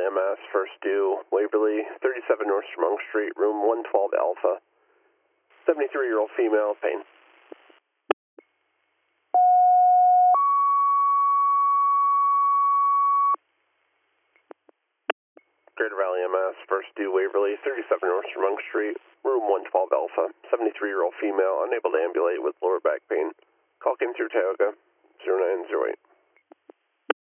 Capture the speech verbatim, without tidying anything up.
Valley M S, first due, Waverly, thirty-seven North Chemung Street, room one twelve Alpha. seventy-three-year-old female, pain. Greater Valley M S, first due, Waverly, thirty-seven North Chemung Street, room one twelve Alpha. seventy-three-year-old female, unable to ambulate with lower back pain. Call came through Tioga, zero nine zero eight.